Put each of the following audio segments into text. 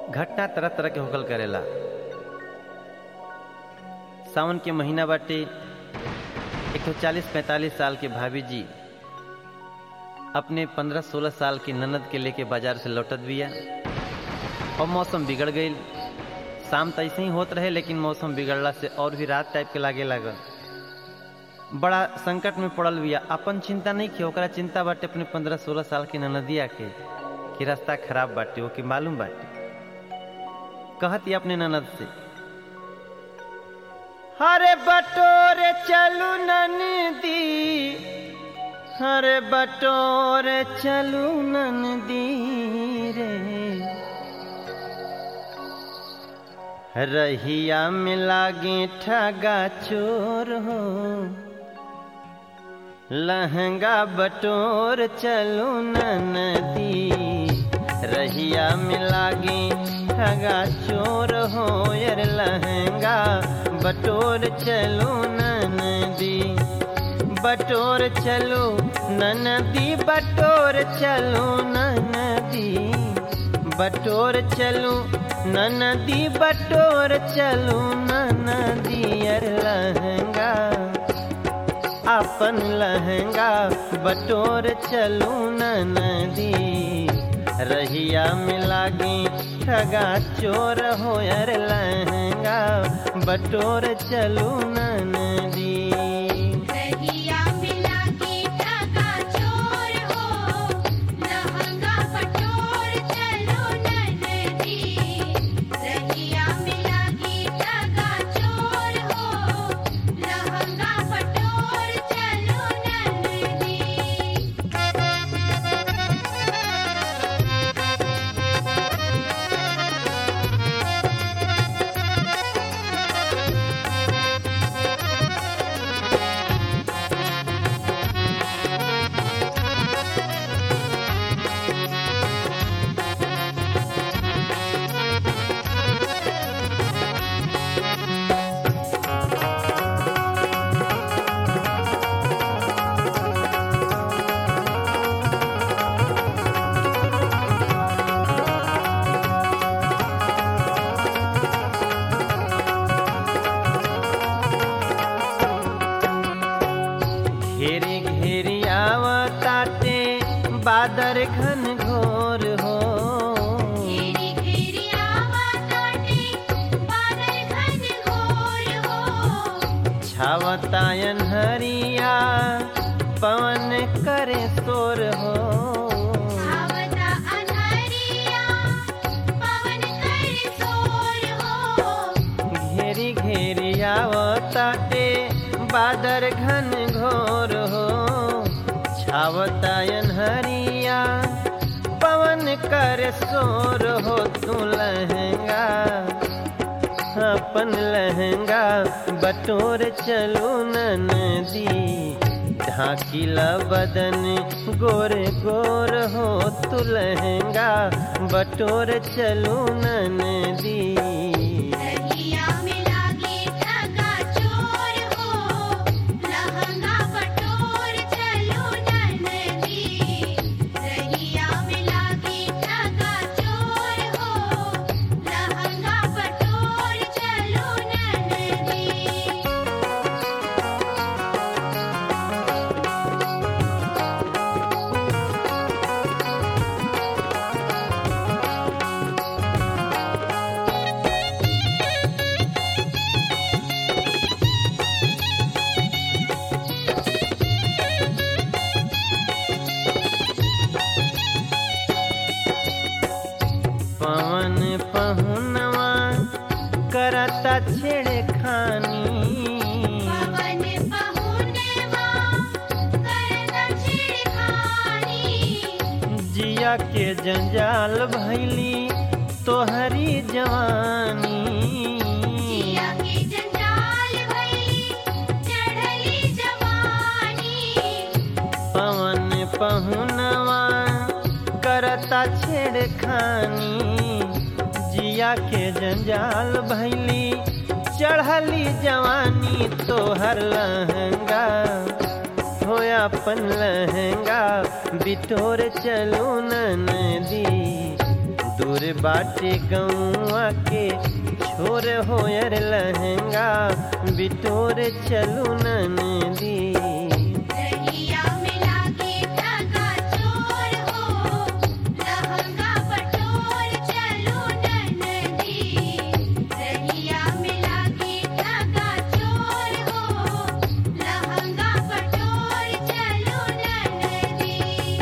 घटना तरह तरह के होकल करेला। सावन के महीना बाटे, एक 40-45 साल के भाभी जी अपने 15-16 साल की ननद के लेके बाजार से लौटत बिया और मौसम बिगड़ गई। शाम तो ऐसे ही होत रहे, लेकिन मौसम बिगड़ला से और भी रात टाइप के लागे लागल। बड़ा संकट में पड़ल बिया। अपन चिंता नहीं की, ओकरा चिंता बाटे अपने 15-16 साल की ननदिया के कि रास्ता खराब बाटे, वो कि मालूम बाटे। कहती अपने ननद से, हरे बटोरे चलू ननदी, हरे बटोरे चलू ननदी रे, रहिया में लागे ठगा चोर हो, लहंगा बटोर चलू ननदी, रहिया में लागे ठगा चोर हो, यार लहंगा बटोर चलू ननदी, बटोर चलू ननदी, बटोर चलू ननदी, बटोर चलू ननदी, बटोर चलू ननदी, यार लहंगा अपन लहंगा बटोर चलू ननदी, रहिया में लागे ठगा चोर हो, यार लहंगा बटोर चलू ननदी। बादर घन घोर हो, घेरी घेरी आवताटे बादर घन घोर हो, छावतायन हरिया पवन करे शोर हो, छावता अनहरिया पवन करे शोर हो, घेरी घेरी आवताटे बादर घन घोर हो, छावतायन हरिया पवन कर शोर हो, तू लहंगा अपन लहंगा बटोर चलू ननदी, ढाकिला बदन गोर गोर हो, तू लहंगा बटोर चलू ननदी, पवन पहुनवा करता छेड़खानी, पवन पहुनवा करता छेड़खानी, जिया के जंजाल भैली तोहरी जवानी, जिया के जंजाल भैली चढ़ली जवानी, पवन पहुनवा करता छेड़खानी, जिया के जंजाल भैली चढ़ली जवानी, तोहर लहंगा होया अपन लहंगा बिटोर चलू ननदी, दूर बाटे गौआ के छोर होयर लहंगा बिटोर चलू ननदी। रहिया में लागे धागा चोर हो लहंगा बटोर चलो ननदी। रहिया में लागे धागा चोर हो लहंगा बटोर चलो ननदी।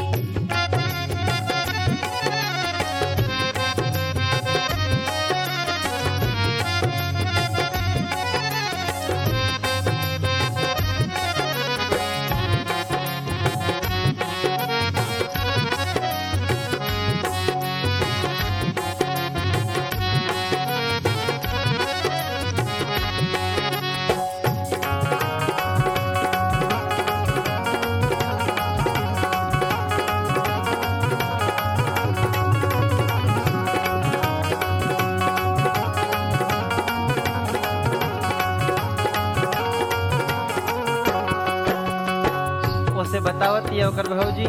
ओसे बतावत या ओकर भौजी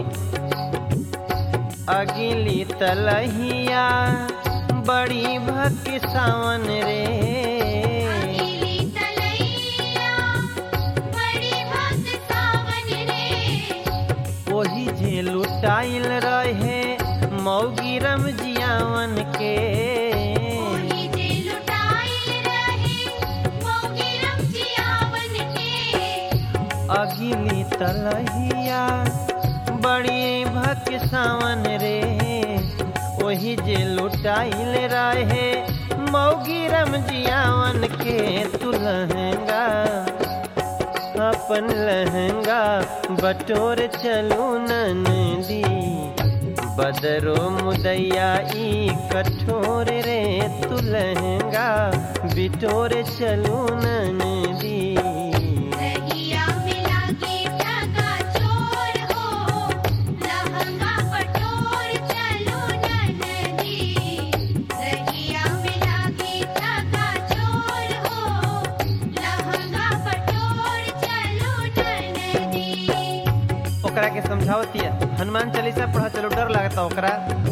अगिली तलहिया बड़ी भक्ति सावन रे। अगिली तलैया बड़ी भक्त सावन रे। ओही जे लुटाइल रहे मौगी रमजियावन के। ओही जे लुटाइल रहे मोगी रमजियावन के। अगिली तलहिया बड़ी भक्ति सावन रे। ओही जे लुटाइल रहे मौगी रमजियावन के। तू लहंगा अपन लहंगा बटोर चलू ननदी। बदरो मुदैया ई कठोर रे। तू लहंगा बिटोर चलू ननदी। रहिया में लागे धागा चोर हो लहंगा बटोर चलो ननदी। रहिया में लागे धागा चोर हो लहंगा बटोर चलो ननदी। ओकरा के समझावतिया हनुमान चालीसा पढ़ा चलो डर लगता ओकरा।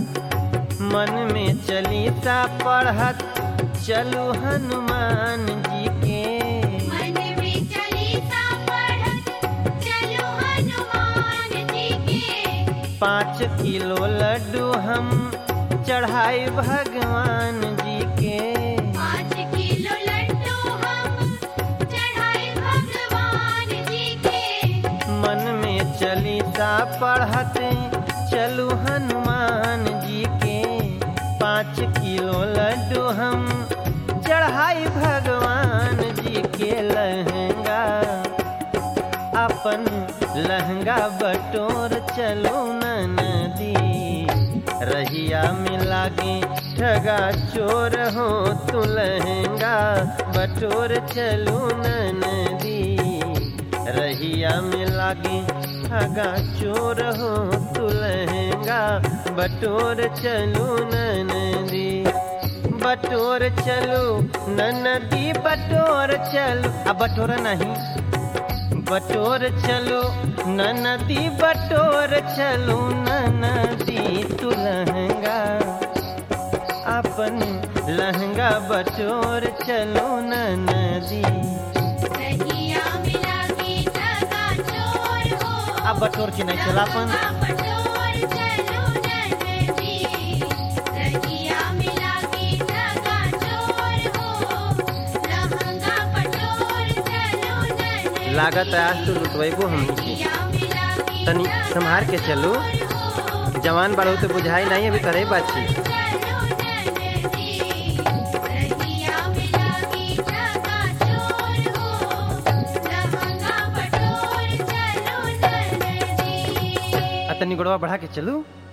मन में चालीसा पढ़त चलू हनुमान जी के। मन में चालीसा पढ़त चलो हनुमान जी के। 5 किलो लड्डू हम चढ़ाई भगवान जी के। 5 किलो लड्डू हम चढ़ाए भगवान जी के। मन में चालीसा पढ़त चलू हनुमान जी के। 5 किलो लड्डू हम चढ़ाई भगवान जी के। लहंगा अपन लहंगा बटोर चलो ननदी। रहिया में लागे ठगा चोर हो तू लहंगा बटोर चलो ननदी। रहिया में लागे ठगा चोर हो तू लहंगा बटोर चलो ननदी। बटोर चलो ननदी बटोर चलो। अब बटोर नहीं बटोर चलो ननदी बटोर चलो ननदी। तू लहंगा अपन लहंगा बटोर चलो ननदी। रहिया में लागे धागा चोर हो अब बटोर के नहीं चलापन। लहंगा बटोर चलो ननदी। रहिया में लागे धागा चोर हो लहंगा बटोर चलो ननदी। लागत है आज तू लुटवेबो हम तनी संभार के चलो। जवान बाड़ू तो बुझाई नहीं अभी करे बाची। तनी गोड़वा बढ़ा के चलू।